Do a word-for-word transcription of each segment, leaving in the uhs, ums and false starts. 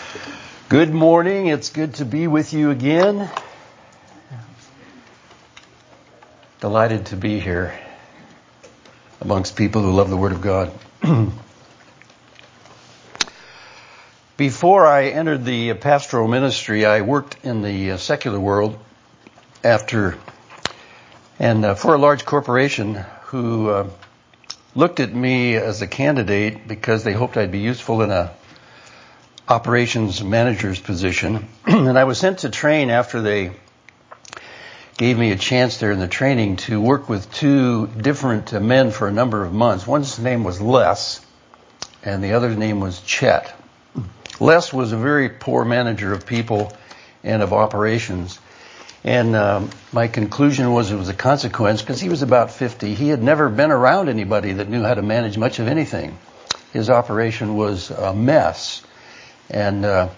Good morning. It's good to be with you again. Delighted to be here amongst people who love the Word of God. Before I entered the pastoral ministry, I worked in the secular world after and uh, for a large corporation who uh, looked at me as a candidate because they hoped I'd be useful in a operations manager's position. And I was sent to train after they gave me a chance there in the training to work with two different uh, men for a number of months. One's name was Les, and the other's name was Chet. Les was a very poor manager of people and of operations. And um, my conclusion was it was a consequence because he was about fifty. He had never been around anybody that knew how to manage much of anything. His operation was a mess. And uh,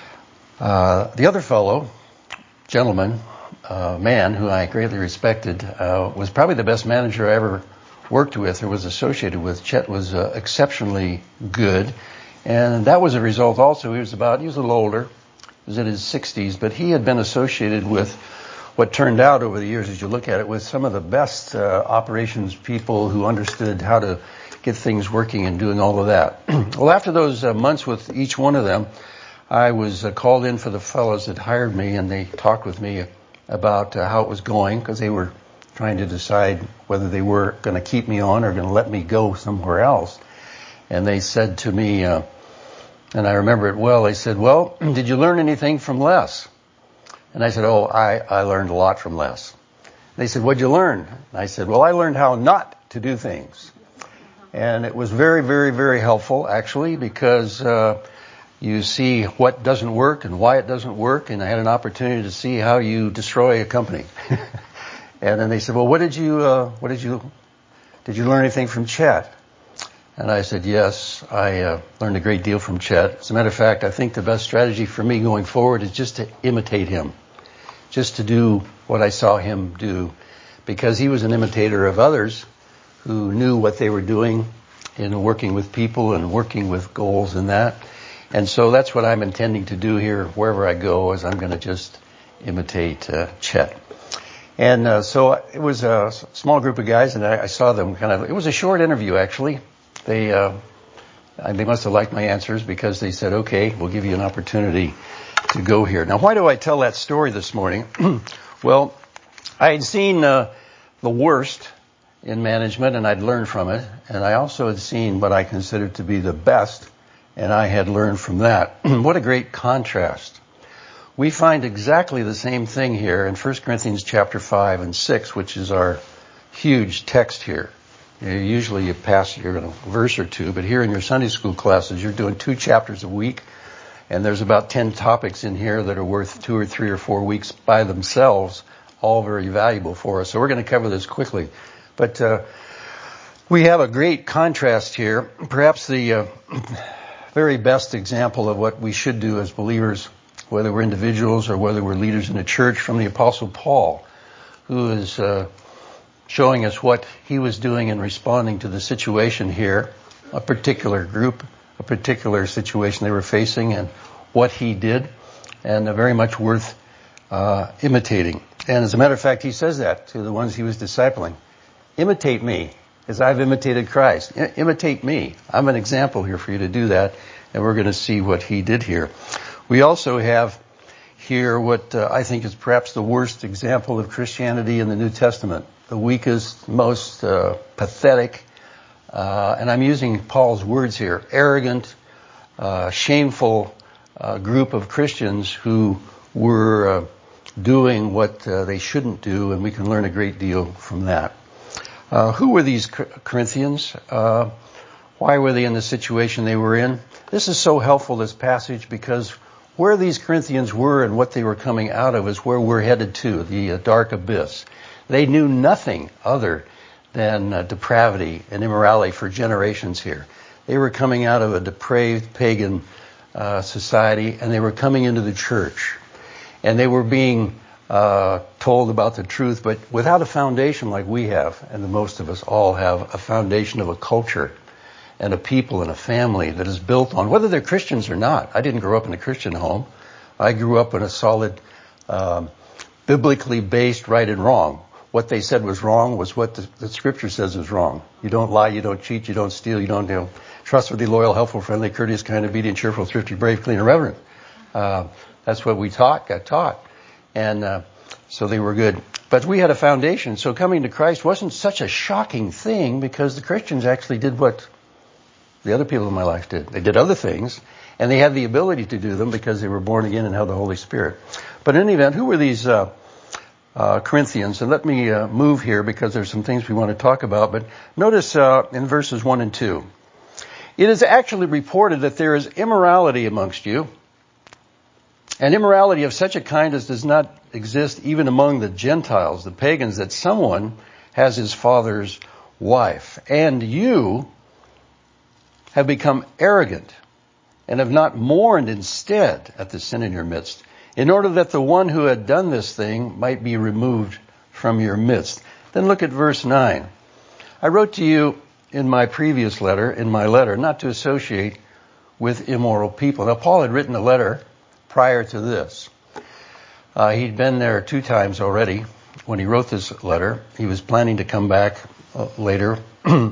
uh, the other fellow, gentleman, uh, man who I greatly respected, uh, was probably the best manager I ever worked with or was associated with. Chet was uh, exceptionally good. And that was a result also. He was about, he was a little older. He was in his sixties, but he had been associated with what turned out over the years, as you look at it, with some of the best uh, operations people who understood how to get things working and doing all of that. Well, after those uh, months with each one of them, I was uh, called in for the fellows that hired me, and they talked with me about uh, how it was going because they were trying to decide whether they were going to keep me on or going to let me go somewhere else. And they said to me, uh, and I remember it well, they said, well, did you learn anything from Les? And I said, oh, I, I learned a lot from Les. They said, what'd you learn? And I said, well, I learned how not to do things. And it was very, very, very helpful, actually, because uh, you see what doesn't work and why it doesn't work, and I had an opportunity to see how you destroy a company. And then they said, well, what did you, uh, what did you, did you learn anything from Chet? And I said, yes, I uh, learned a great deal from Chet. As a matter of fact, I think the best strategy for me going forward is just to imitate him, just to do what I saw him do, because he was an imitator of others who knew what they were doing in working with people and working with goals and that. And so that's what I'm intending to do here wherever I go, is I'm going to just imitate uh, Chet. And uh, so it was a small group of guys, and I, I saw them kind of, it was a short interview, actually. They uh, they must have liked my answers because they said, okay, we'll give you an opportunity to go here. Now, why do I tell that story this morning? Well, I had seen uh, the worst in management, and I'd learned from it. And I also had seen what I considered to be the best, and I had learned from that. What a great contrast. We find exactly the same thing here in First Corinthians chapter five and six, which is our huge text here. You know, usually you pass your a verse or two, but here in your Sunday school classes, you're doing two chapters a week, and there's about ten topics in here that are worth two or three or four weeks by themselves, all very valuable for us. So we're going to cover this quickly. But uh, we have a great contrast here, perhaps the uh, very best example of what we should do as believers, whether we're individuals or whether we're leaders in a church, from the Apostle Paul, who is uh, showing us what he was doing in responding to the situation here, a particular group, a particular situation they were facing, and what he did, and uh, very much worth uh, imitating. And as a matter of fact, he says that to the ones he was discipling. Imitate me as I've imitated Christ. I- imitate me. I'm an example here for you to do that, and we're going to see what he did here. We also have here what uh, I think is perhaps the worst example of Christianity in the New Testament, the weakest, most uh, pathetic, uh, and I'm using Paul's words here, arrogant, uh, shameful uh, group of Christians who were uh, doing what uh, they shouldn't do, and we can learn a great deal from that. Uh, who were these Corinthians? Uh, why were they in the situation they were in? This is so helpful, this passage, because where these Corinthians were and what they were coming out of is where we're headed to, the uh, dark abyss. They knew nothing other than uh, depravity and immorality for generations here. They were coming out of a depraved pagan uh, society, and they were coming into the church. And they were being uh, told about the truth, but without a foundation like we have, and the most of us all have, a foundation of a culture and a people and a family that is built on, whether they're Christians or not. I didn't grow up in a Christian home. I grew up in a solid, um, biblically based right and wrong. What they said was wrong was what the, the Scripture says is wrong. You don't lie, you don't cheat, you don't steal, you don't, you know, trustworthy, loyal, helpful, friendly, courteous, kind, obedient, cheerful, thrifty, brave, clean, and reverent. Uh, that's what we taught, got taught. And uh, so they were good. But we had a foundation, so coming to Christ wasn't such a shocking thing because the Christians actually did what the other people in my life did. They did other things, and they had the ability to do them because they were born again and had the Holy Spirit. But in any event, who were these uh, uh, Corinthians? And let me uh, move here because there's some things we want to talk about. But notice uh, in verses one and two, it is actually reported that there is immorality amongst you, and immorality of such a kind as does not exist even among the Gentiles, the pagans, that someone has his father's wife. And you have become arrogant and have not mourned instead at the sin in your midst, in order that the one who had done this thing might be removed from your midst. Then look at verse nine. I wrote to you in my previous letter, in my letter, not to associate with immoral people. Now, Paul had written a letter prior to this. Uh, he'd been there two times already when he wrote this letter. He was planning to come back uh, later. uh,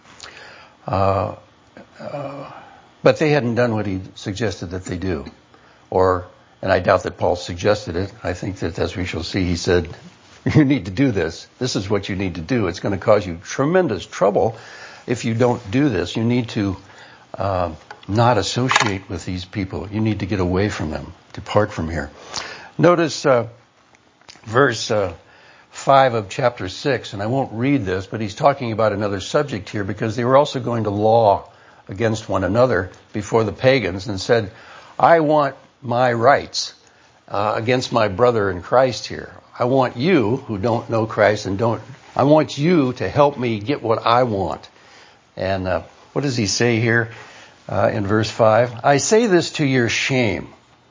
uh, but they hadn't done what he suggested that they do. Or, and I doubt that Paul suggested it. I think that, as we shall see, he said, you need to do this. This is what you need to do. It's going to cause you tremendous trouble if you don't do this. You need to uh, not associate with these people. You need to get away from them. Depart from here. Notice uh, verse uh, five of chapter six, and I won't read this, but he's talking about another subject here because they were also going to law against one another before the pagans and said, I want my rights uh, against my brother in Christ here. I want you who don't know Christ and don't, I want you to help me get what I want. And uh, what does he say here uh, in verse five? I say this to your shame.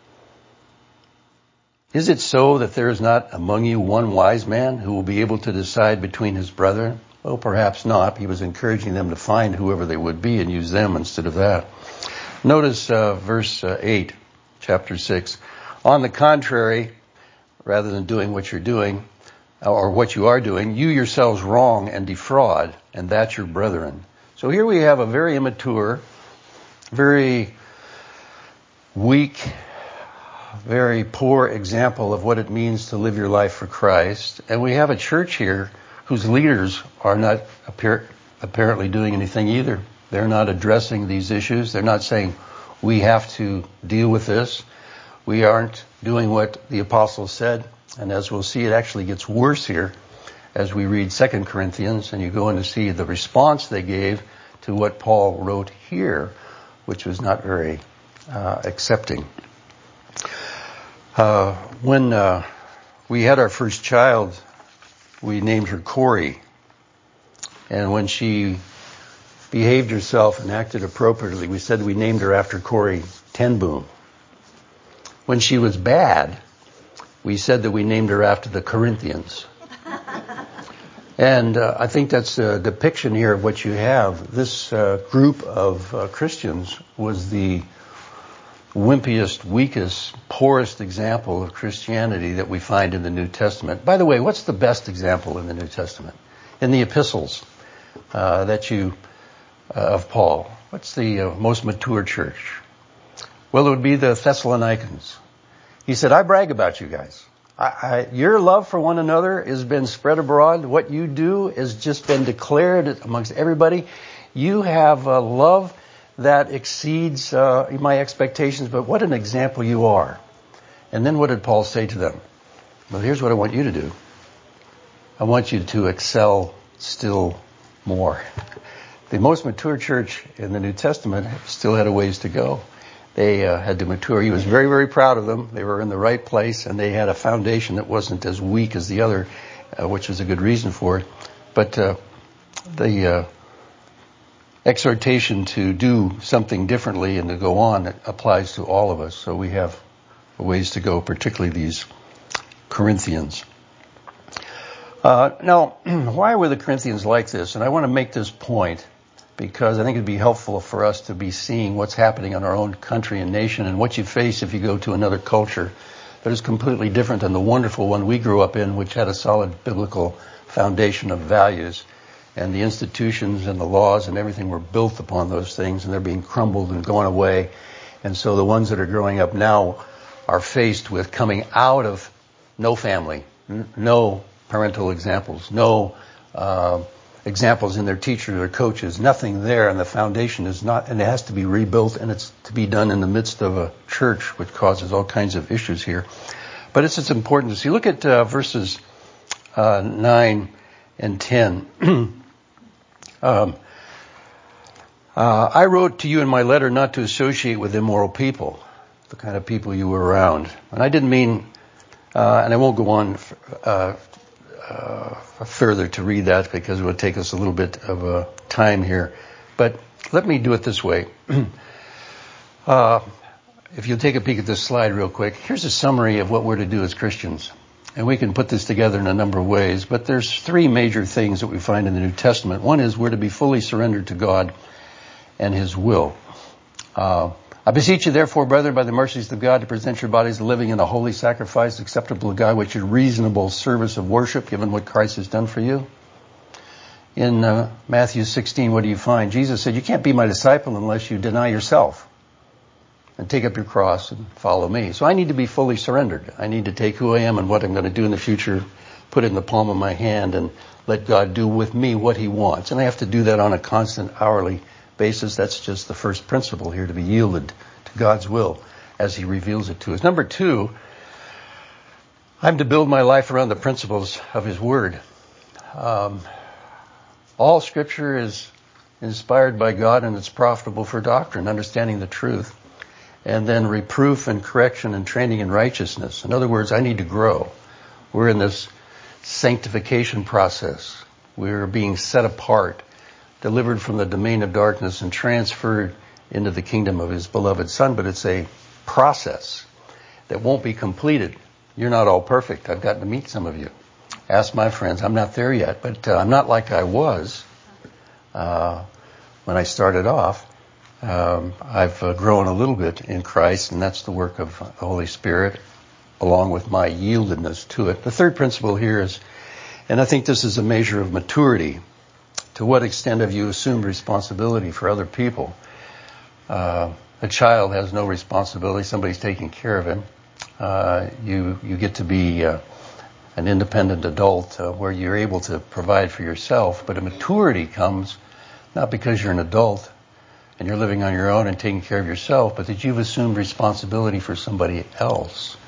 Is it so that there is not among you one wise man who will be able to decide between his brethren? Well, perhaps not. He was encouraging them to find whoever they would be and use them instead of that. Notice uh, verse uh, eight, chapter six. On the contrary, rather than doing what you're doing, or what you are doing, you yourselves wrong and defraud, and that's your brethren. So here we have a very immature, very weak, very poor example of what it means to live your life for Christ. And we have a church here whose leaders are not appear, apparently doing anything either. They're not addressing these issues. They're not saying, we have to deal with this. We aren't doing what the apostle said. And as we'll see, it actually gets worse here as we read Second Corinthians, and you go in to see the response they gave to what Paul wrote here, which was not very uh, accepting. Uh, when uh, we had our first child, we named her Corey. And when she behaved herself and acted appropriately, we said we named her after Corey ten Boom. When she was bad, we said that we named her after the Corinthians. And uh, I think that's a depiction here of what you have. This uh, group of uh, Christians was the wimpiest, weakest, poorest example of Christianity that we find in the New Testament. By the way, what's the best example in the New Testament? In the epistles uh, that you uh, of Paul. What's the uh, most mature church? Well, it would be the Thessalonians. He said, I brag about you guys. I, I, your love for one another has been spread abroad. What you do has just been declared amongst everybody. You have a love that exceeds uh, my expectations, but what an example you are. And then what did Paul say to them? Well, here's what I want you to do. I want you to excel still more. The most mature church in the New Testament still had a ways to go. They uh, had to mature. He was very, very proud of them. They were in the right place, and they had a foundation that wasn't as weak as the other, uh, which was a good reason for it. But uh, the uh, exhortation to do something differently and to go on, it applies to all of us. So we have a ways to go, particularly these Corinthians. Uh, now, why were the Corinthians like this? And I want to make this point because I think it'd be helpful for us to be seeing what's happening in our own country and nation and what you face if you go to another culture that is completely different than the wonderful one we grew up in, which had a solid biblical foundation of values. And the institutions and the laws and everything were built upon those things, and they're being crumbled and going away. And so the ones that are growing up now are faced with coming out of no family, n- no parental examples, no uh, examples in their teachers or coaches, nothing there, and the foundation is not, and it has to be rebuilt, and it's to be done in the midst of a church, which causes all kinds of issues here. But it's, it's important to see. Look at uh, verses uh, nine and ten. um, uh, I wrote to you in my letter not to associate with immoral people, the kind of people you were around. And I didn't mean, uh, and I won't go on uh, uh, further to read that because it would take us a little bit of uh, time here. But let me do it this way. uh, if you'll take a peek at this slide real quick, here's a summary of what we're to do as Christians. And we can put this together in a number of ways, but there's three major things that we find in the New Testament. One is we're to be fully surrendered to God and His will. Uh, I beseech you, therefore, brethren, by the mercies of God, to present your bodies a living and a holy sacrifice, acceptable to God, which is reasonable service of worship, given what Christ has done for you. In uh, Matthew sixteen, what do you find? Jesus said, you can't be my disciple unless you deny yourself and take up your cross and follow me. So I need to be fully surrendered. I need to take who I am and what I'm going to do in the future, put it in the palm of my hand, and let God do with me what He wants. And I have to do that on a constant, hourly basis. That's just the first principle here, to be yielded to God's will as He reveals it to us. Number two, I'm to build my life around the principles of His Word. Um, all Scripture is inspired by God, and it's profitable for doctrine, understanding the truth, and then reproof and correction and training in righteousness. In other words, I need to grow. We're in this sanctification process. We're being set apart, delivered from the domain of darkness and transferred into the kingdom of His beloved Son. But it's a process that won't be completed. You're not all perfect. I've gotten to meet some of you. Ask my friends. I'm not there yet, but uh, I'm not like I was uh, when I started off. Um, I've uh, grown a little bit in Christ, and that's the work of the Holy Spirit, along with my yieldedness to it. The third principle here is, and I think this is a measure of maturity, to what extent have you assumed responsibility for other people? Uh, a child has no responsibility. Somebody's taking care of him. Uh, you you get to be uh, an independent adult uh, where you're able to provide for yourself. But a maturity comes not because you're an adult and you're living on your own and taking care of yourself, but that you've assumed responsibility for somebody else.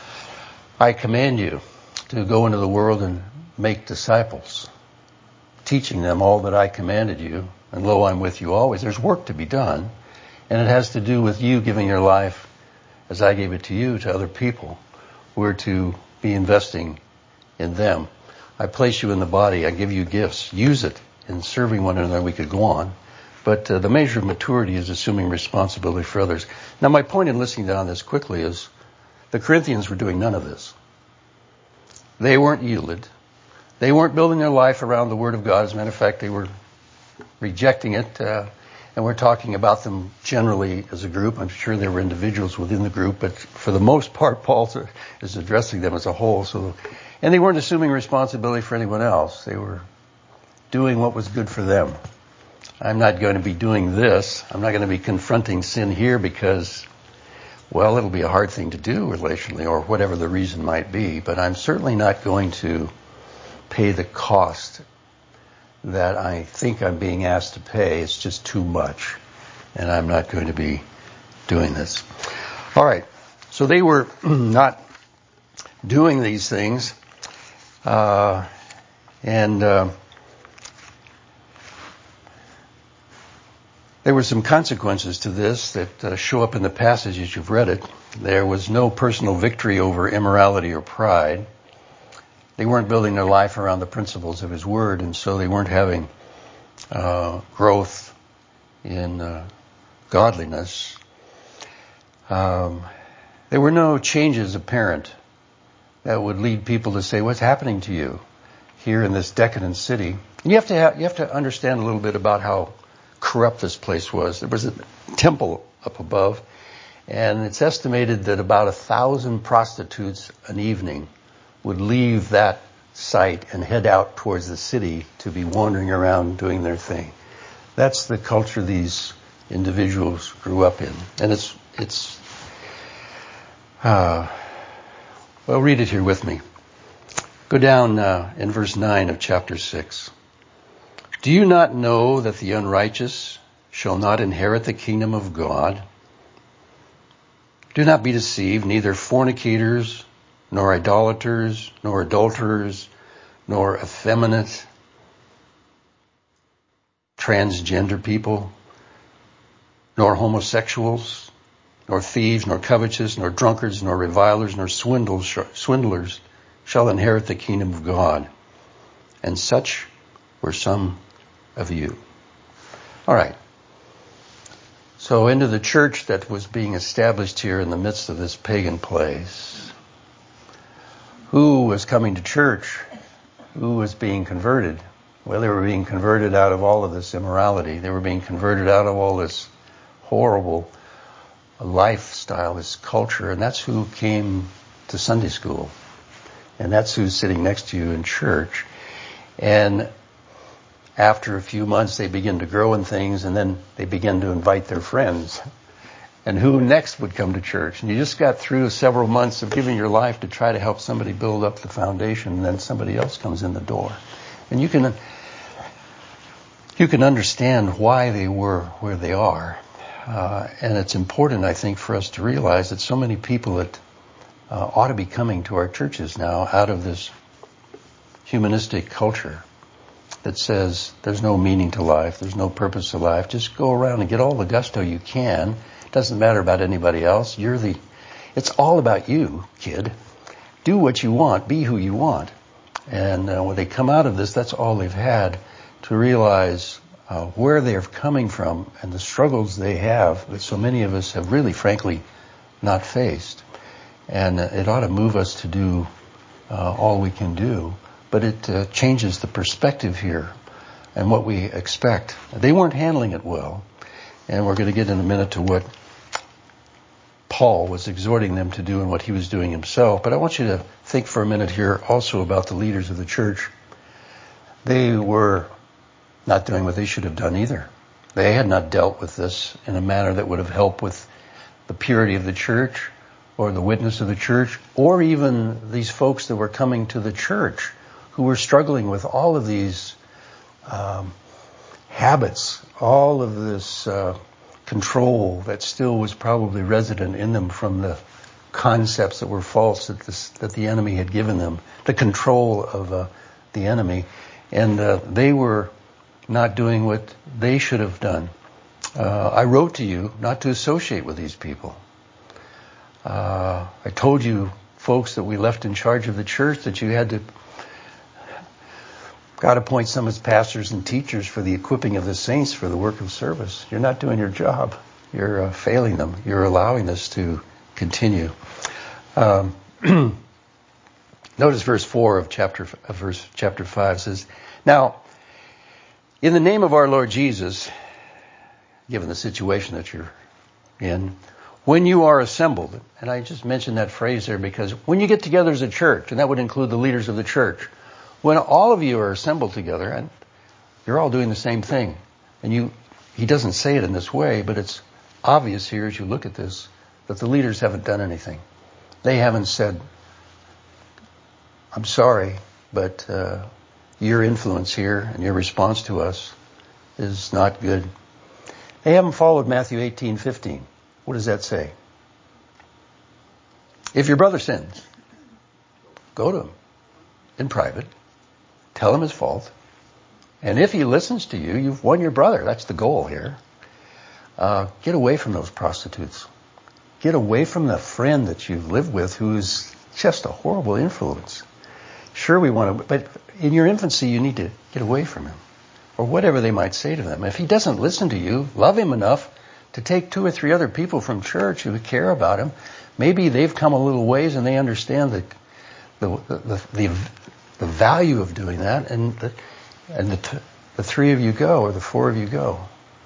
I command you to go into the world and make disciples, teaching them all that I commanded you, and lo, I'm with you always. There's work to be done, and it has to do with you giving your life as I gave it to you to other people. We're to be investing in them. I place you in the body. I give you gifts. Use it in serving one another. We could go on. But uh, the measure of maturity is assuming responsibility for others. Now, my point in listening down this quickly is the Corinthians were doing none of this. They weren't yielded. They weren't building their life around the Word of God. As a matter of fact, they were rejecting it. Uh, and we're talking about them generally as a group. I'm sure there were individuals within the group, but for the most part, Paul is addressing them as a whole. So, and they weren't assuming responsibility for anyone else. They were doing what was good for them. I'm not going to be doing this. I'm not going to be confronting sin here because, well, it'll be a hard thing to do relationally or whatever the reason might be. But I'm certainly not going to pay the cost that I think I'm being asked to pay. It's just too much. And I'm not going to be doing this. All right. So they were not doing these things. Uh, and... Uh, There were some consequences to this that uh, show up in the passage as you've read it. There was no personal victory over immorality or pride. They weren't building their life around the principles of His Word, and so they weren't having uh, growth in uh, godliness. Um, there were no changes apparent that would lead people to say, what's happening to you here in this decadent city? And you have to have, you have to understand a little bit about how corrupt this place was. There was a temple up above, and it's estimated that about a thousand prostitutes an evening would leave that site and head out towards the city to be wandering around doing their thing. That's the culture these individuals grew up in. And it's, it's, uh, well, read it here with me. Go down uh, in verse nine of chapter six. Do you not know that the unrighteous shall not inherit the kingdom of God? Do not be deceived, neither fornicators, nor idolaters, nor adulterers, nor effeminate, transgender people, nor homosexuals, nor thieves, nor covetous, nor drunkards, nor revilers, nor swindlers, swindlers shall inherit the kingdom of God. And such were some of you. All right. So into the church that was being established here in the midst of this pagan place. Who was coming to church? Who was being converted? Well, they were being converted out of all of this immorality. They were being converted out of all this horrible lifestyle, this culture. And that's who came to Sunday school. And that's who's sitting next to you in church. And after a few months, they begin to grow in things, and then they begin to invite their friends. And who next would come to church? And you just got through several months of giving your life to try to help somebody build up the foundation, and then somebody else comes in the door. And you can, you can understand why they were where they are. Uh, and it's important, I think, for us to realize that so many people that uh, ought to be coming to our churches now out of this humanistic culture that says there's no meaning to life, there's no purpose to life. Just go around and get all the gusto you can. It doesn't matter about anybody else. You're the, it's all about you, kid. Do what you want, be who you want. And uh, when they come out of this, that's all they've had to realize uh, where they're coming from and the struggles they have that so many of us have really, frankly, not faced. And uh, it ought to move us to do uh, all we can do. But it uh, changes the perspective here and what we expect. They weren't handling it well. And we're going to get in a minute to what Paul was exhorting them to do and what he was doing himself. But I want you to think for a minute here also about the leaders of the church. They were not doing what they should have done either. They had not dealt with this in a manner that would have helped with the purity of the church or the witness of the church, or even these folks that were coming to the church who were struggling with all of these um, habits, all of this uh, control that still was probably resident in them from the concepts that were false that, this, that the enemy had given them, the control of uh, the enemy. And uh, they were not doing what they should have done. Uh, I wrote to you not to associate with these people. Uh, I told you, folks, that we left in charge of the church, that you had to God appoint some as pastors and teachers for the equipping of the saints for the work of service. You're not doing your job. You're uh, failing them. You're allowing this to continue. Um, notice verse four of chapter of verse chapter five says, "Now, in the name of our Lord Jesus, given the situation that you're in, when you are assembled," and I just mentioned that phrase there because when you get together as a church, and that would include the leaders of the church, when all of you are assembled together, and you're all doing the same thing, and you, he doesn't say it in this way, but it's obvious here as you look at this, that the leaders haven't done anything. They haven't said, "I'm sorry, but uh, your influence here and your response to us is not good." They haven't followed Matthew eighteen fifteen. What does that say? If your brother sins, go to him in private. Tell him his fault. And if he listens to you, you've won your brother. That's the goal here. Uh, get away from those prostitutes. Get away from the friend that you live with who's just a horrible influence. Sure, we want to, but in your infancy, you need to get away from him. Or whatever they might say to them. If he doesn't listen to you, love him enough to take two or three other people from church who care about him. Maybe they've come a little ways and they understand the the the, the the value of doing that, and the, and the, t- the three of you go, or the four of you go.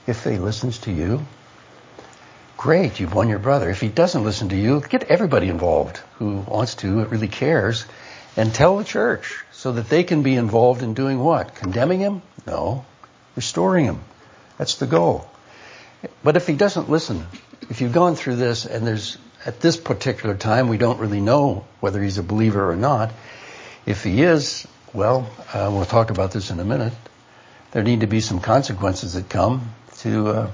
If he listens to you, great, you've won your brother. If he doesn't listen to you, get everybody involved who wants to, who really cares, and tell the church so that they can be involved in doing what? Condemning him? No. Restoring him. That's the goal. But if he doesn't listen, if you've gone through this and there's, at this particular time, we don't really know whether he's a believer or not. If he is, well, uh, we'll talk about this in a minute. There need to be some consequences that come to, uh,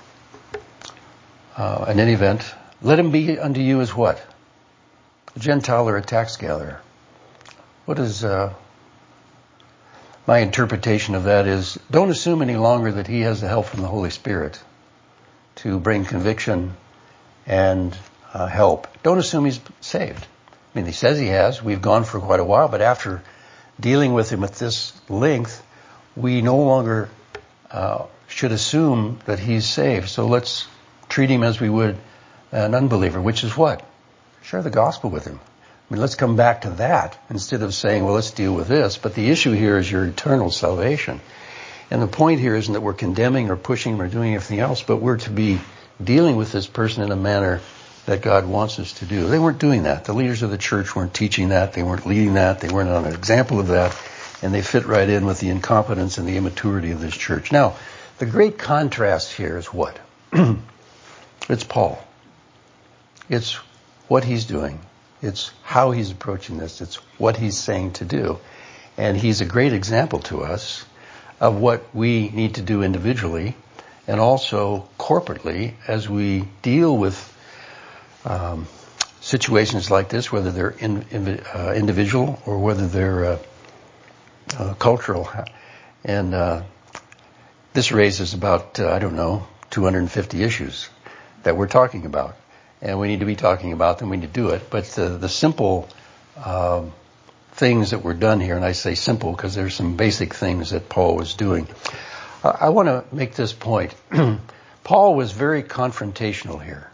uh, in any event, let him be unto you as what? A Gentile or a tax gatherer. What is, uh, my interpretation of that is, don't assume any longer that he has the help from the Holy Spirit to bring conviction and uh, help. Don't assume he's saved. I mean, he says he has. We've gone for quite a while, but after dealing with him at this length, we no longer uh, should assume that he's saved. So let's treat him as we would an unbeliever, which is what? Share the gospel with him. I mean, let's come back to that instead of saying, well, let's deal with this. But the issue here is your eternal salvation. And the point here isn't that we're condemning or pushing or doing anything else, but we're to be dealing with this person in a manner that God wants us to do. They weren't doing that. The leaders of the church weren't teaching that. They weren't leading that. They weren't an example of that. And they fit right in with the incompetence and the immaturity of this church. Now, the great contrast here is what? It's Paul. It's what he's doing. It's how he's approaching this. It's what he's saying to do. And he's a great example to us of what we need to do individually and also corporately as we deal with um, situations like this, whether they're in, in, uh, individual or whether they're uh, uh, cultural. And uh, this raises about, uh, I don't know, two hundred fifty issues that we're talking about. And we need to be talking about them. We need to do it. But the, the simple um, things that were done here, and I say simple because there's some basic things that Paul was doing. Uh, I want to make this point. Paul was very confrontational here.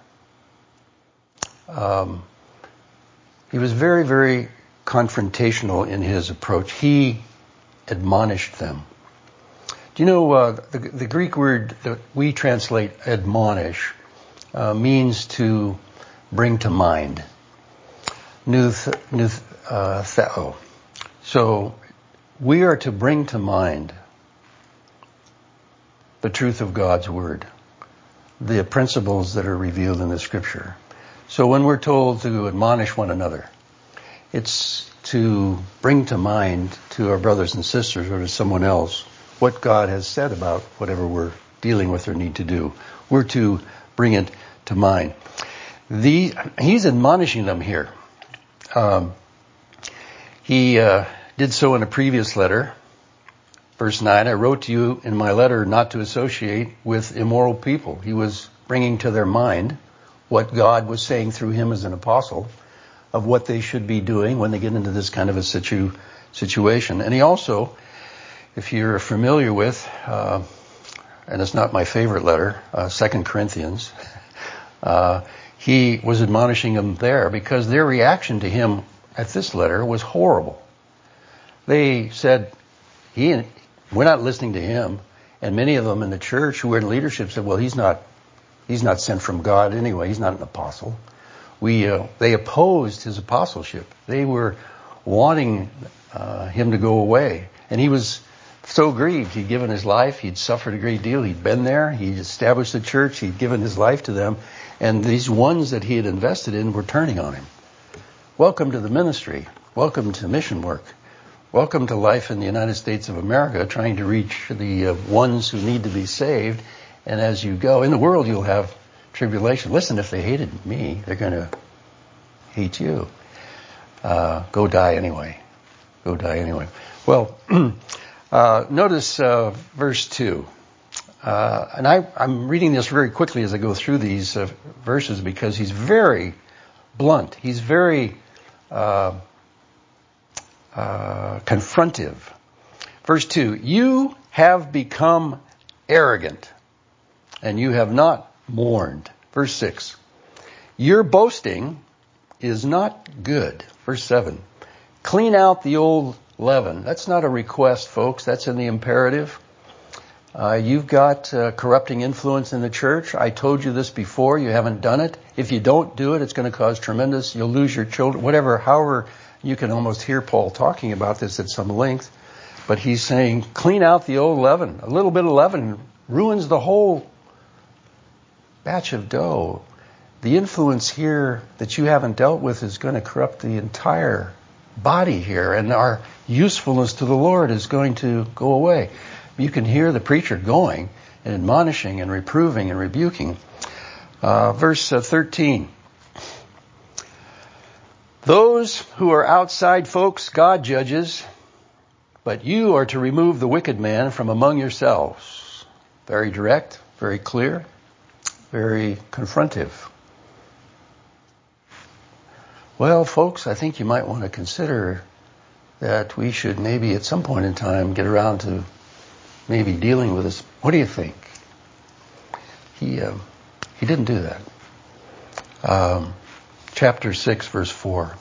Um, he was very, very confrontational in his approach. He admonished them. Do you know uh, the, the Greek word that we translate admonish uh, means to bring to mind. Nuth, nuth, uh, theo. So we are to bring to mind the truth of God's word, the principles that are revealed in the scripture. So when we're told to admonish one another, it's to bring to mind to our brothers and sisters or to someone else what God has said about whatever we're dealing with or need to do. We're to bring it to mind. The, he's admonishing them here. Um, he uh, did so in a previous letter. Verse nine, I wrote to you in my letter not to associate with immoral people. He was bringing to their mind what God was saying through him as an apostle of what they should be doing when they get into this kind of a situ, situation. And he also, if you're familiar with, uh, and it's not my favorite letter, uh, Second Corinthians, uh, he was admonishing them there because their reaction to him at this letter was horrible. They said, he, we're not listening to him. And many of them in the church who were in leadership said, well, he's not, he's not sent from God anyway. He's not an apostle. We, uh, they opposed his apostleship. They were wanting uh, him to go away. And he was so grieved. He'd given his life. He'd suffered a great deal. He'd been there. He'd established the church. He'd given his life to them. And these ones that he had invested in were turning on him. Welcome to the ministry. Welcome to mission work. Welcome to life in the United States of America, trying to reach the uh, ones who need to be saved. And as you go, in the world you'll have tribulation. Listen, if they hated me, they're going to hate you. Uh, go die anyway. Go die anyway. Well, uh, notice uh, verse two. Uh, and I, I'm reading this very quickly as I go through these uh, verses because he's very blunt. He's very uh, uh, confrontive. Verse two, you have become arrogant and you have not mourned. Verse six, your boasting is not good. Verse seven, clean out the old leaven. That's not a request, folks. That's in the imperative. Uh, you've got uh, corrupting influence in the church. I told you this before. You haven't done it. If you don't do it, it's going to cause tremendous, you'll lose your children, whatever, however, you can almost hear Paul talking about this at some length. But he's saying, clean out the old leaven. A little bit of leaven ruins the whole batch of dough. The influence here that you haven't dealt with is going to corrupt the entire body here, and our usefulness to the Lord is going to go away. You can hear the preacher going and admonishing and reproving and rebuking. Uh, verse uh, thirteen. Those who are outside folks, God judges, but you are to remove the wicked man from among yourselves. Very direct, very clear, very confrontive. Well, folks, I think you might want to consider that we should maybe at some point in time get around to maybe dealing with this. What do you think? He uh, he didn't do that. Um, chapter six, verse four.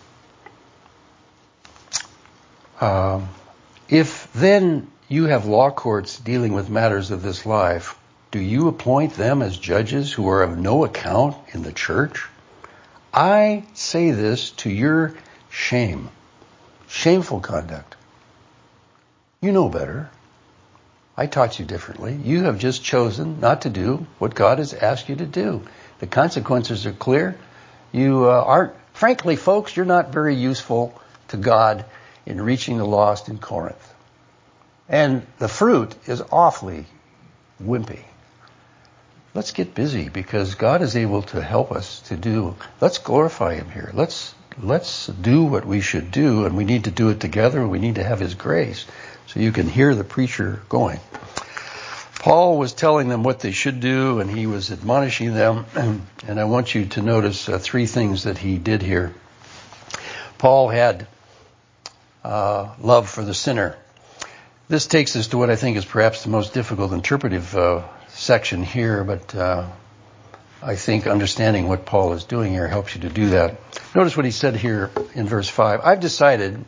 Um, if then you have law courts dealing with matters of this life, do you appoint them as judges who are of no account in the church? I say this to your shame. Shameful conduct. You know better. I taught you differently. You have just chosen not to do what God has asked you to do. The consequences are clear. You uh, aren't, frankly, folks, you're not very useful to God in reaching the lost in Corinth. And the fruit is awfully wimpy. Let's get busy because God is able to help us to do. Let's glorify Him here. Let's let's do what we should do, and we need to do it together. We need to have His grace. So you can hear the preacher going. Paul was telling them what they should do, and he was admonishing them. And I want you to notice uh, three things that he did here. Paul had uh, love for the sinner. This takes us to what I think is perhaps the most difficult interpretive uh, section here, but uh, I think understanding what Paul is doing here helps you to do that. Notice what he said here in verse five. I've decided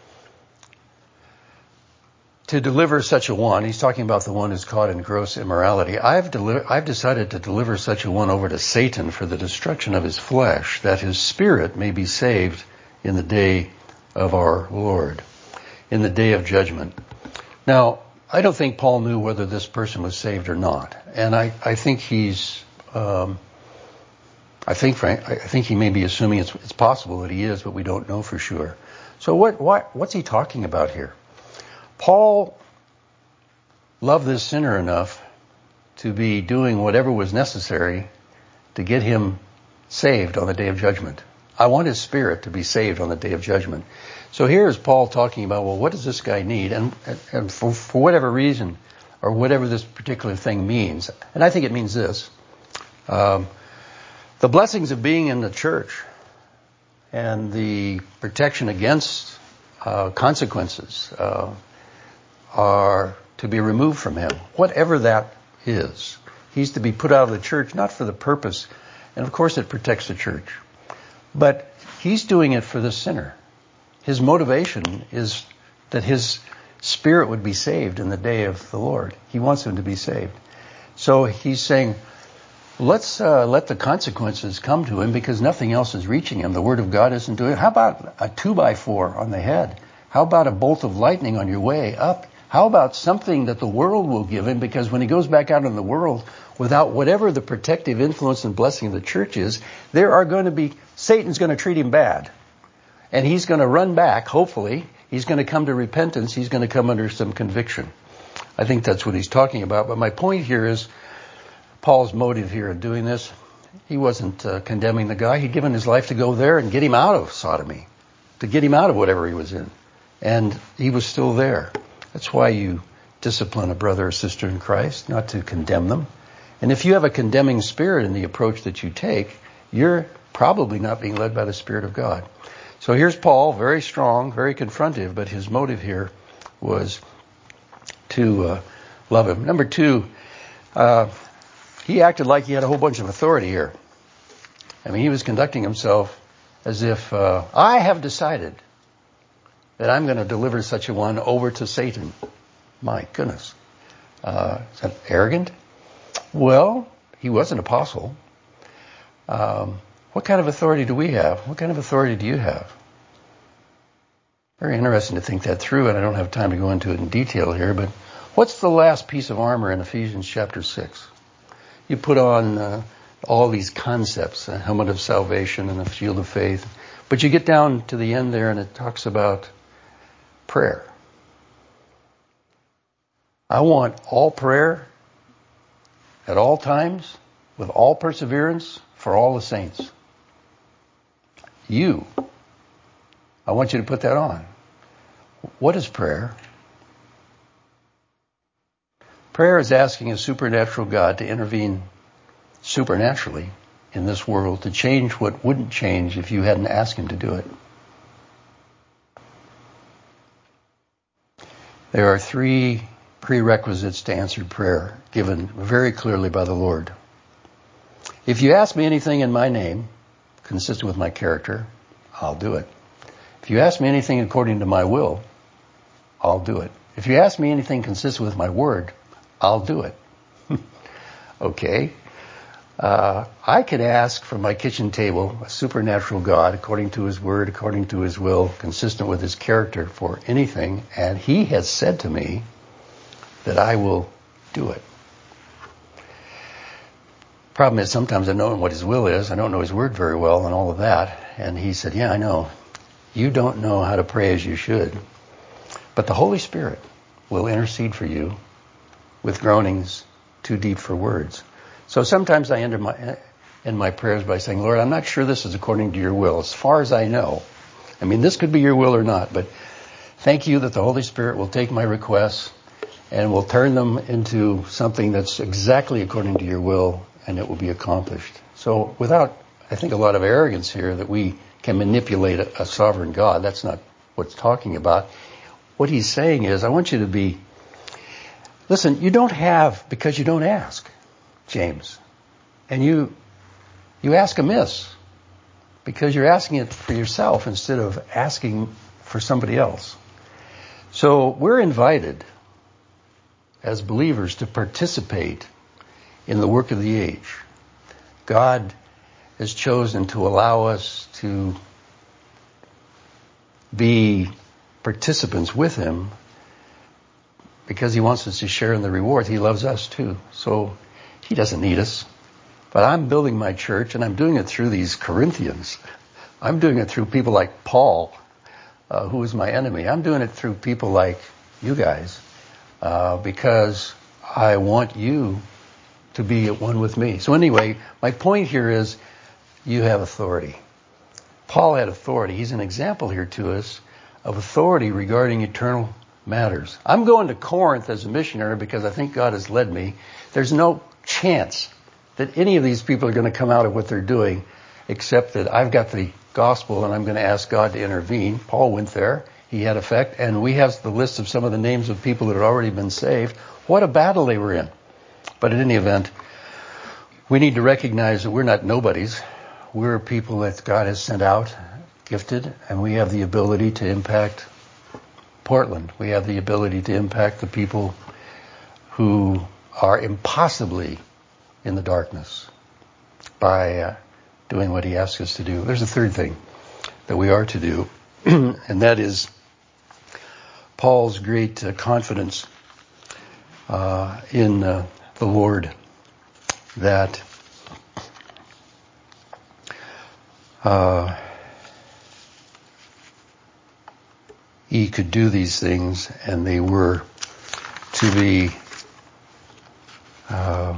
to deliver such a one. He's talking about the one who's caught in gross immorality. I've, deli- I've decided to deliver such a one over to Satan for the destruction of his flesh, that his spirit may be saved in the day of our Lord, in the day of judgment. Now, I don't think Paul knew whether this person was saved or not. And I, I think he's, um, I think, Frank, I think he may be assuming it's, it's possible that he is, but we don't know for sure. So what, what, what's he talking about here? Paul loved this sinner enough to be doing whatever was necessary to get him saved on the day of judgment. I want his spirit to be saved on the day of judgment. So here is Paul talking about, well, what does this guy need? And, and for, for whatever reason, or whatever this particular thing means, and I think it means this, um, the blessings of being in the church and the protection against uh, consequences uh, are to be removed from him, whatever that is. He's to be put out of the church, not for the purpose, and of course it protects the church, but he's doing it for the sinner. His motivation is that his spirit would be saved in the day of the Lord. He wants him to be saved. So he's saying, let's uh, let the consequences come to him because nothing else is reaching him. The Word of God isn't doing it. How about a two by four on the head? How about a bolt of lightning on your way up? How about something that the world will give him? Because when he goes back out in the world, without whatever the protective influence and blessing of the church is, there are going to be, Satan's going to treat him bad. And he's going to run back, hopefully. He's going to come to repentance. He's going to come under some conviction. I think that's what he's talking about. But my point here is Paul's motive here in doing this. He wasn't uh, condemning the guy. He'd given his life to go there and get him out of sodomy, to get him out of whatever he was in. And he was still there. That's why you discipline a brother or sister in Christ, not to condemn them. And if you have a condemning spirit in the approach that you take, you're probably not being led by the Spirit of God. So here's Paul, very strong, very confrontive, but his motive here was to uh, love him. Number two, uh, he acted like he had a whole bunch of authority here. I mean, he was conducting himself as if, uh, I have decided that I'm going to deliver such a one over to Satan. My goodness. Uh, is that arrogant? Well, he was an apostle. Um, what kind of authority do we have? What kind of authority do you have? Very interesting to think that through, and I don't have time to go into it in detail here, but what's the last piece of armor in Ephesians chapter six? You put on uh, all these concepts, a helmet of salvation and a shield of faith, but you get down to the end there and it talks about prayer. I want all prayer at all times, with all perseverance, for all the saints. You. I want you to put that on. What is prayer? Prayer is asking a supernatural God to intervene supernaturally in this world to change what wouldn't change if you hadn't asked him to do it. There are three prerequisites to answered prayer given very clearly by the Lord. If you ask me anything in my name, consistent with my character, I'll do it. If you ask me anything according to my will, I'll do it. If you ask me anything consistent with my word, I'll do it. Okay. Uh, I could ask from my kitchen table a supernatural God according to his word, according to his will, consistent with his character for anything, and he has said to me that I will do it. Problem is, sometimes I know what his will is. I don't know his word very well and all of that. And he said, yeah, I know. You don't know how to pray as you should. But the Holy Spirit will intercede for you with groanings too deep for words. So sometimes I end my, end my prayers by saying, Lord, I'm not sure this is according to your will. As far as I know. I mean, this could be your will or not. But thank you that the Holy Spirit will take my requests and will turn them into something that's exactly according to your will, and it will be accomplished. So without, I think, a lot of arrogance here that we can manipulate a, a sovereign God, that's not what it's talking about. What he's saying is, I want you to be, listen, you don't have because you don't ask, James. And you, you ask amiss because you're asking it for yourself instead of asking for somebody else. So we're invited as believers to participate in the work of the age. God has chosen to allow us to be participants with him because he wants us to share in the reward. He loves us too. So he doesn't need us. But I'm building my church, and I'm doing it through these Corinthians. I'm doing it through people like Paul, uh, who is my enemy. I'm doing it through people like you guys. Uh, because I want you to be at one with me. So anyway, my point here is you have authority. Paul had authority. He's an example here to us of authority regarding eternal matters. I'm going to Corinth as a missionary because I think God has led me. There's no chance that any of these people are going to come out of what they're doing except that I've got the gospel and I'm going to ask God to intervene. Paul went there. He had effect, and we have the list of some of the names of people that had already been saved. What a battle they were in. But in any event, we need to recognize that we're not nobodies. We're people that God has sent out, gifted, and we have the ability to impact Portland. We have the ability to impact the people who are impossibly in the darkness by uh, doing what he asks us to do. There's a third thing that we are to do, and that is Paul's great uh, confidence uh, in uh, the Lord that uh, he could do these things, and they were to be uh,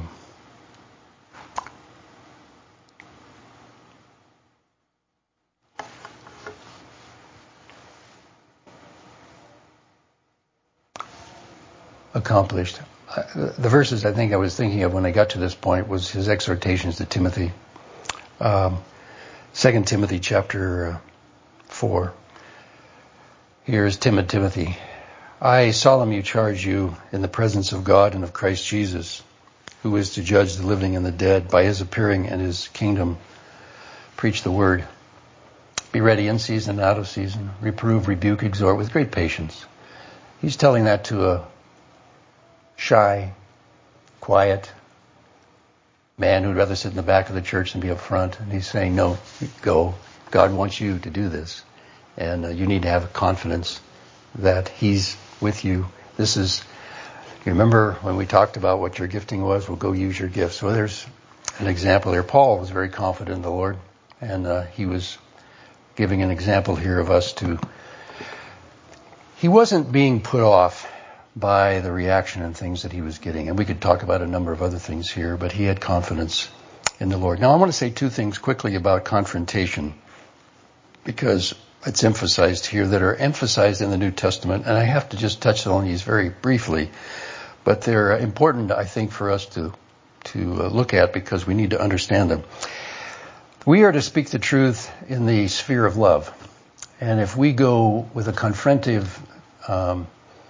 accomplished. The verses I think I was thinking of when I got to this point was his exhortations to Timothy. Um, Second Timothy chapter uh, four. Here's Timid Timothy. I solemnly charge you in the presence of God and of Christ Jesus, who is to judge the living and the dead by his appearing and his kingdom. Preach the word. Be ready in season and out of season. Reprove, rebuke, exhort with great patience. He's telling that to a shy, quiet man who'd rather sit in the back of the church than be up front. And he's saying, no, go. God wants you to do this. And uh, you need to have confidence that he's with you. This is, you remember when we talked about what your gifting was? Well, go use your gifts. So there's an example there. Paul was very confident in the Lord. And uh, he was giving an example here of us to, he wasn't being put off by the reaction and things that he was getting. And we could talk about a number of other things here, but he had confidence in the Lord. Now I want to say two things quickly about confrontation, because it's emphasized here, that are emphasized in the New Testament. And I have to just touch on these very briefly, but they're important, I think, for us to, to look at because we need to understand them. We are to speak the truth in the sphere of love. And if we go with a confrontive um,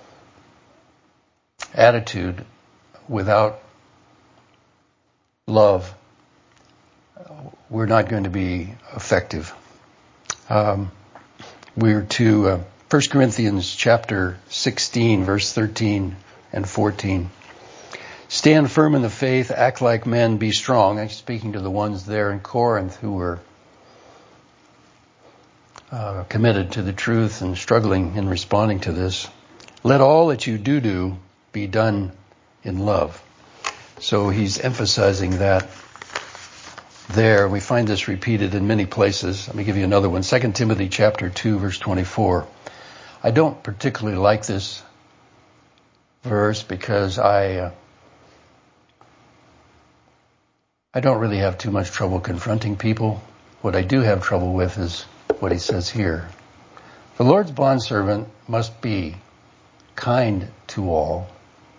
attitude without love, we're not going to be effective. Um, we're to uh, First Corinthians chapter sixteen, verse thirteen and fourteen. Stand firm in the faith, act like men, be strong. I'm speaking to the ones there in Corinth who were uh, committed to the truth and struggling in responding to this. Let all that you do do be done in love. So he's emphasizing that there. We find this repeated in many places. Let me give you another one. Second Timothy chapter two, verse twenty-four. I don't particularly like this verse because I uh, I don't really have too much trouble confronting people. What I do have trouble with is what he says here. The Lord's bondservant must be kind to all,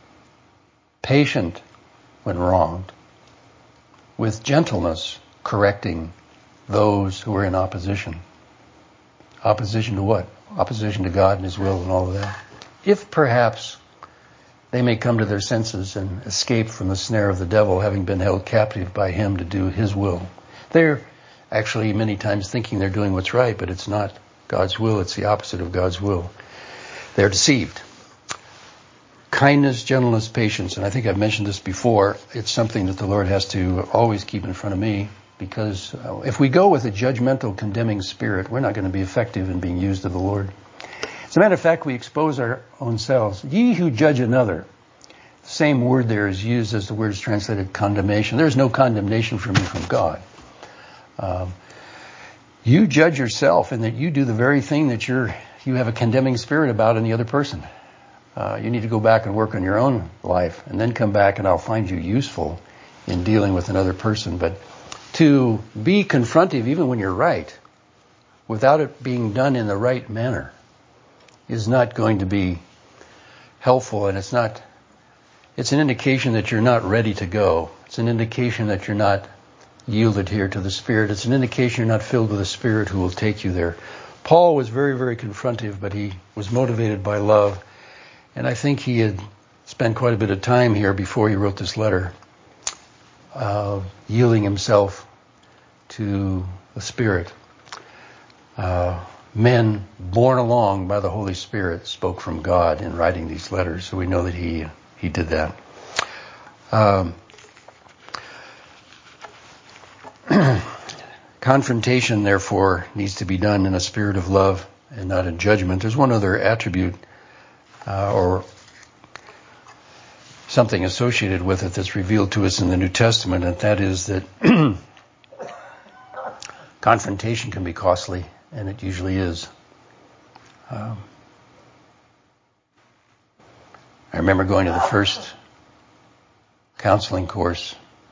patient when wronged, with gentleness correcting those who are in opposition. Opposition to what? Opposition to God and his will and all of that. If perhaps they may come to their senses and escape from the snare of the devil, having been held captive by him to do his will. They're actually many times thinking they're doing what's right, but it's not God's will. It's the opposite of God's will. They're deceived. Kindness, gentleness, patience. And I think I've mentioned this before. It's something that the Lord has to always keep in front of me, because if we go with a judgmental, condemning spirit, we're not going to be effective in being used of the Lord. As a matter of fact, we expose our own selves. Ye who judge another. The same word there is used as the word is translated condemnation. There's no condemnation from you from God. Um, you judge yourself in that you do the very thing that you're, you have a condemning spirit about in the other person. Uh, you need to go back and work on your own life and then come back and I'll find you useful in dealing with another person. But to be confrontive even when you're right, without it being done in the right manner, is not going to be helpful, and it's not, it's an indication that you're not ready to go. It's an indication that you're not yielded here to the Spirit. It's an indication you're not filled with the Spirit who will take you there. Paul was very, very confrontive, but he was motivated by love. And I think he had spent quite a bit of time here before he wrote this letter, uh, yielding himself to the Spirit. Uh, men born along by the Holy Spirit spoke from God in writing these letters, so we know that he he did that. Um, confrontation, therefore, needs to be done in a spirit of love and not in judgment. There's one other attribute uh, or something associated with it that's revealed to us in the New Testament, and that is that confrontation can be costly. And it usually is. Um, I remember going to the first counseling course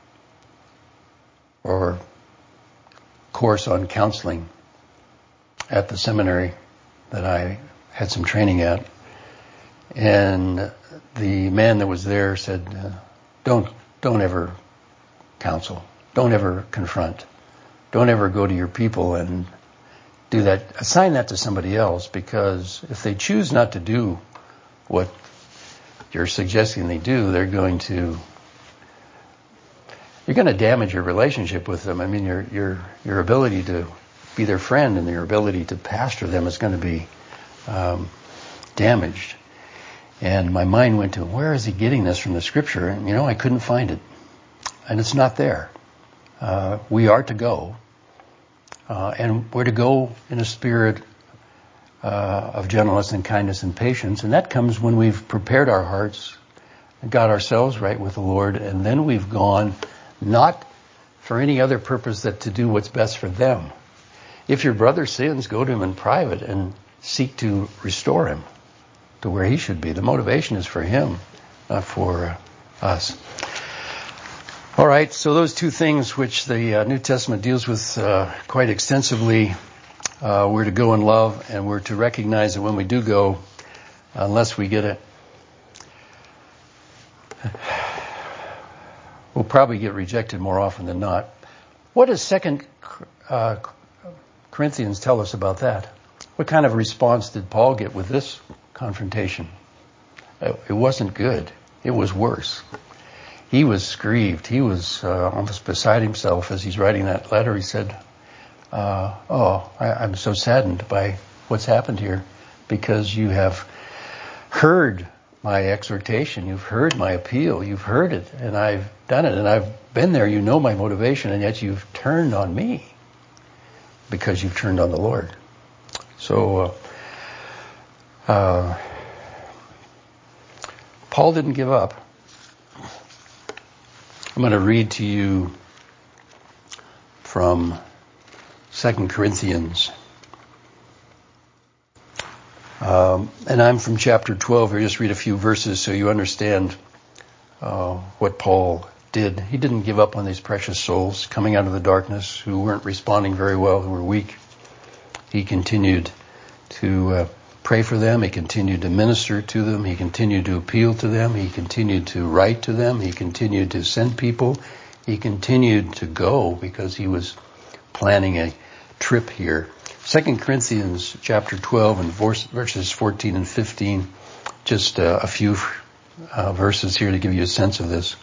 or course on counseling at the seminary that I had some training at. And the man that was there said, uh, don't, don't ever counsel. Don't ever confront. Don't ever go to your people and do that, assign that to somebody else, because if they choose not to do what you're suggesting they do, they're going to, you're going to damage your relationship with them. I mean, your your your ability to be their friend and your ability to pastor them is going to be um, damaged. And my mind went to, where is he getting this from the scripture? And, you know, I couldn't find it. And it's not there. Uh, we are to go. Uh, and we're to go in a spirit uh, of gentleness and kindness and patience. And that comes when we've prepared our hearts and got ourselves right with the Lord. And then we've gone not for any other purpose than to do what's best for them. If your brother sins, go to him in private and seek to restore him to where he should be. The motivation is for him, not for uh, us. All right, so those two things which the uh, New Testament deals with uh, quite extensively, uh, we're to go in love, and we're to recognize that when we do go, unless we get it, we'll probably get rejected more often than not. What does Second uh, Corinthians tell us about that? What kind of response did Paul get with this confrontation? It wasn't good. It was worse. He was grieved. He was uh, almost beside himself as he's writing that letter. He said, uh, oh, I, I'm so saddened by what's happened here because you have heard my exhortation. You've heard my appeal. You've heard it, and I've done it, and I've been there. You know my motivation, and yet you've turned on me because you've turned on the Lord. So, uh, uh, Paul didn't give up. I'm going to read to you from Second Corinthians. Um, and I'm from chapter twelve. I'll just read a few verses so you understand uh, what Paul did. He didn't give up on these precious souls coming out of the darkness who weren't responding very well, who were weak. He continued to uh, pray for them. He continued to minister to them. He continued to appeal to them. He continued to write to them. He continued to send people. He continued to go because he was planning a trip here. Second Corinthians chapter twelve and verses fourteen and fifteen. Just uh, a few uh, verses here to give you a sense of this.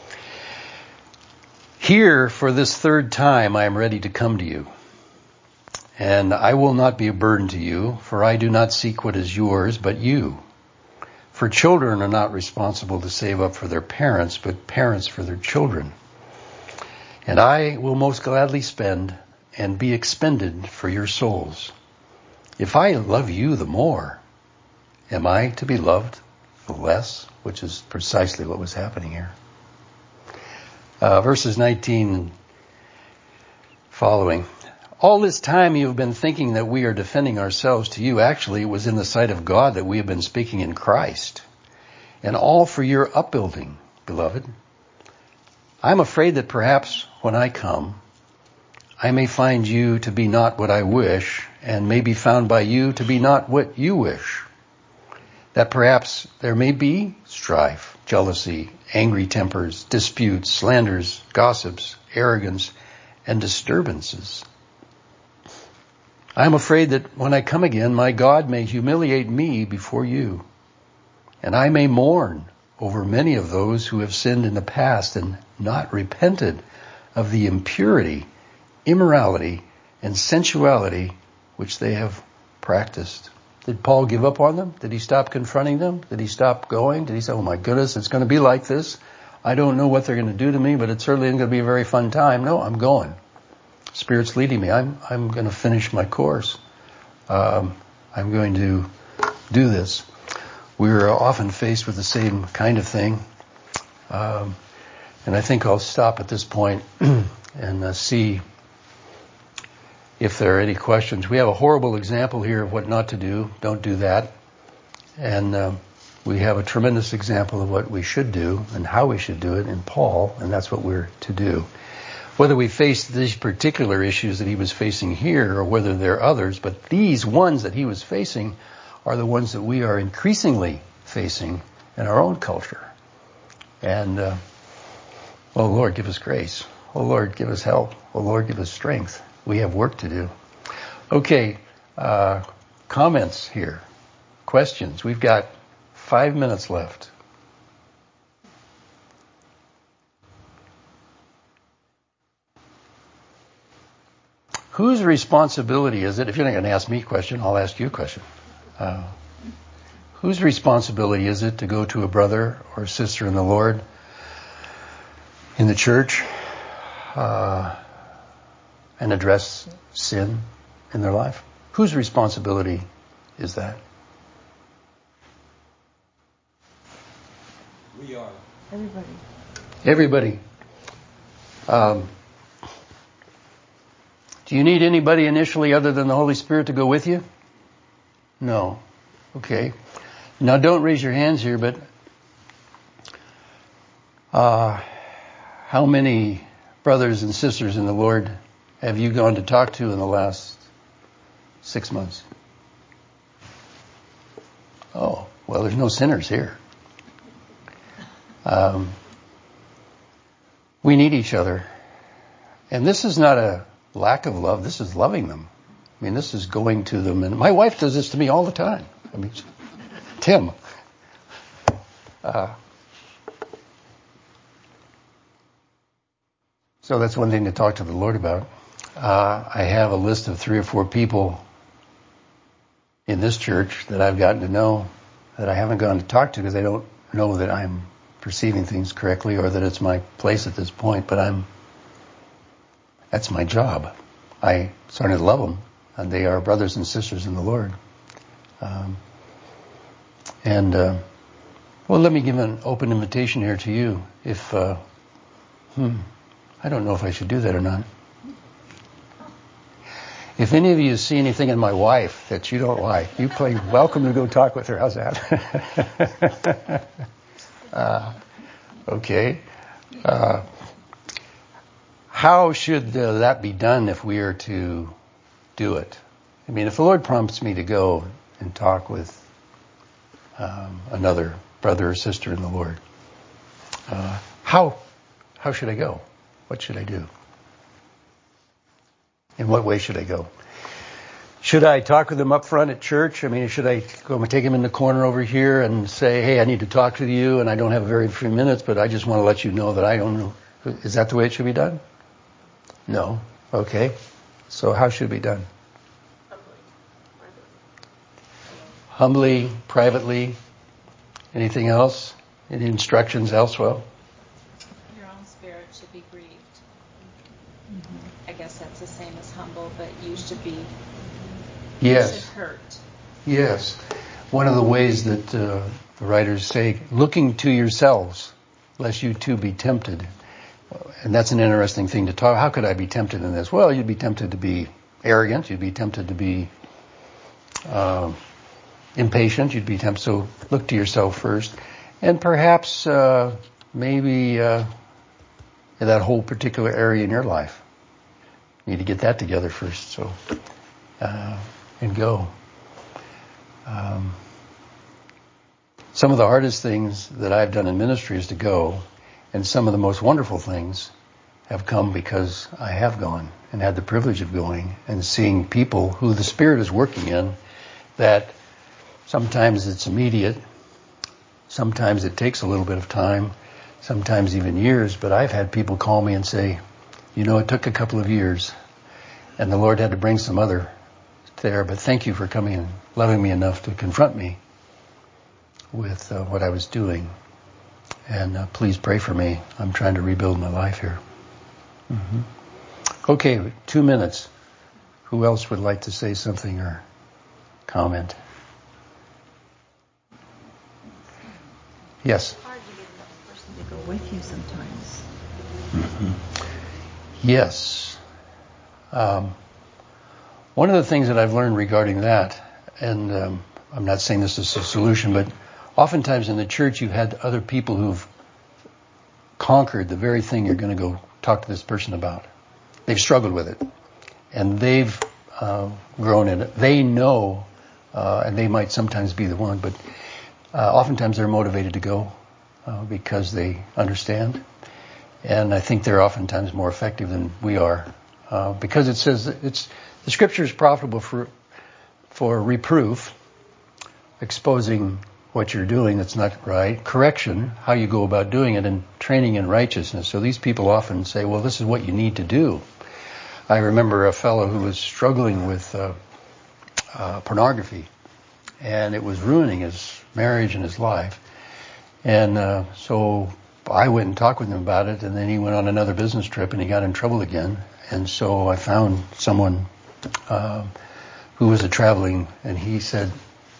Here, for this third time, I am ready to come to you. And I will not be a burden to you, for I do not seek what is yours, but you. For children are not responsible to save up for their parents, but parents for their children. And I will most gladly spend and be expended for your souls. If I love you the more, am I to be loved the less? Which is precisely what was happening here. Uh, verses nineteen following. All this time you have been thinking that we are defending ourselves to you. Actually, it was in the sight of God that we have been speaking in Christ. And all for your upbuilding, beloved. I'm afraid that perhaps when I come, I may find you to be not what I wish, and may be found by you to be not what you wish. That perhaps there may be strife, jealousy, angry tempers, disputes, slanders, gossips, arrogance, and disturbances. I am afraid that when I come again, my God may humiliate me before you, and I may mourn over many of those who have sinned in the past and not repented of the impurity, immorality, and sensuality which they have practiced. Did Paul give up on them? Did he stop confronting them? Did he stop going? Did he say, oh my goodness, it's going to be like this. I don't know what they're going to do to me, but it certainly isn't going to be a very fun time. No, I'm going. Spirit's leading me. I'm I'm going to finish my course. Um, I'm going to do this. We're often faced with the same kind of thing. Um, and I think I'll stop at this point and uh, see if there are any questions. We have a horrible example here of what not to do. Don't do that. And uh, we have a tremendous example of what we should do and how we should do it in Paul, and that's what we're to do. Whether we face these particular issues that he was facing here or whether there are others, but these ones that he was facing are the ones that we are increasingly facing in our own culture. And, uh, oh Lord, give us grace. Oh Lord, give us help. Oh Lord, give us strength. We have work to do. Okay, uh, comments here, questions. We've got five minutes left. Whose responsibility is it? If you're not going to ask me a question, I'll ask you a question. Uh, whose responsibility is it to go to a brother or sister in the Lord in the church uh, and address sin in their life? Whose responsibility is that? We are. Everybody. Everybody. Um, do you need anybody initially other than the Holy Spirit to go with you? No. Okay. Now don't raise your hands here, but uh, how many brothers and sisters in the Lord have you gone to talk to in the last six months? Oh, well, there's no sinners here. Um, we need each other. And this is not a lack of love. This is loving them. I mean, this is going to them. And my wife does this to me all the time. I mean, Tim. Uh, so that's one thing to talk to the Lord about. Uh, I have a list of three or four people in this church that I've gotten to know that I haven't gone to talk to because they don't know that I'm perceiving things correctly or that it's my place at this point, but I'm, that's my job. I started to love them, and they are brothers and sisters in the Lord. Um, and, uh, well, let me give an open invitation here to you. If, uh, hmm, I don't know if I should do that or not. If any of you see anything in my wife that you don't like, you play welcome to go talk with her. How's that? uh, okay. Uh, how should uh, that be done if we are to do it? I mean, if the Lord prompts me to go and talk with um, another brother or sister in the Lord, uh, how how should I go? What should I do? In what way should I go? Should I talk with them up front at church? I mean, should I go and take them in the corner over here and say, hey, I need to talk to you and I don't have very few minutes, but I just want to let you know that I don't know. Is that the way it should be done? No. Okay. So how should it be done? Humbly, privately. Anything else? Any instructions elsewhere? Your own spirit should be grieved. Mm-hmm. I guess that's the same as humble, but you should be. Yes. You should hurt. Yes. One of the ways that uh, the writers say, looking to yourselves, lest you too be tempted. And that's an interesting thing to talk. How could I be tempted in this? Well, you'd be tempted to be arrogant. You'd be tempted to be uh, impatient. You'd be tempted. So look to yourself first. And perhaps uh, maybe uh, in that whole particular area in your life. You need to get that together first. So uh, and go. Um, some of the hardest things that I've done in ministry is to go. And some of the most wonderful things have come because I have gone and had the privilege of going and seeing people who the Spirit is working in, that sometimes it's immediate, sometimes it takes a little bit of time, sometimes even years, but I've had people call me and say, you know, it took a couple of years and the Lord had to bring some other there, but thank you for coming and loving me enough to confront me with uh, what I was doing. And uh, please pray for me. I'm trying to rebuild my life here. Mm-hmm. Okay, two minutes. Who else would like to say something or comment? Yes? It's hard to get another person to go with you sometimes. Mm-hmm. Yes. Um, one of the things that I've learned regarding that, and um, I'm not saying this is a solution, but oftentimes in the church you've had other people who've conquered the very thing you're going to go talk to this person about. They've struggled with it. And they've uh, grown in it. They know, uh, and they might sometimes be the one, but uh, oftentimes they're motivated to go uh, because they understand. And I think they're oftentimes more effective than we are. Uh, because it says that it's the Scripture is profitable for for reproof, exposing what you're doing that's not right, correction, how you go about doing it, and training in righteousness. So these people often say, well, this is what you need to do. I remember a fellow who was struggling with uh, uh, pornography, and it was ruining his marriage and his life. And uh, so I went and talked with him about it, and then he went on another business trip and he got in trouble again. And so I found someone uh, who was a traveling, and he said,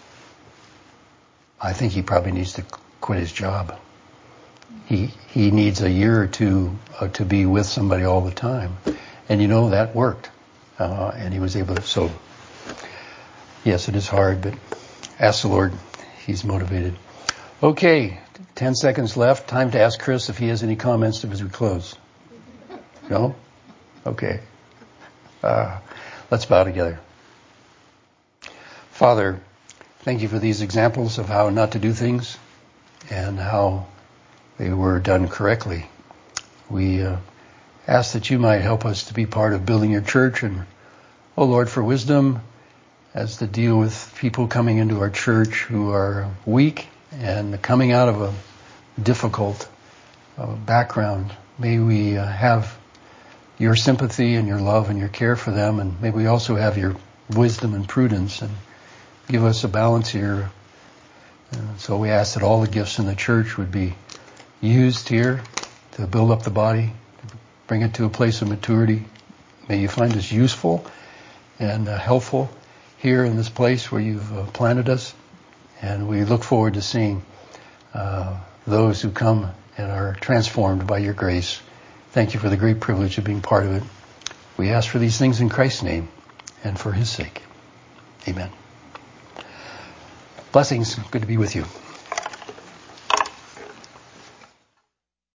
I think he probably needs to quit his job. He he needs a year or two uh, to be with somebody all the time. And you know, that worked. Uh, and he was able to, so, yes, it is hard, but ask the Lord. He's motivated. Okay, ten seconds left. Time to ask Chris if he has any comments as we close. No? Okay. Uh, let's bow together. Father, thank you for these examples of how not to do things and how they were done correctly. We uh, ask that you might help us to be part of building your church, and, oh Lord, for wisdom as to deal with people coming into our church who are weak and coming out of a difficult uh, background. May we uh, have your sympathy and your love and your care for them, and may we also have your wisdom and prudence, and give us a balance here. And so we ask that all the gifts in the church would be used here to build up the body, to bring it to a place of maturity. May you find us useful and uh, helpful here in this place where you've uh, planted us. And we look forward to seeing uh, those who come and are transformed by your grace. Thank you for the great privilege of being part of it. We ask for these things in Christ's name and for his sake. Amen. Blessings. Good to be with you.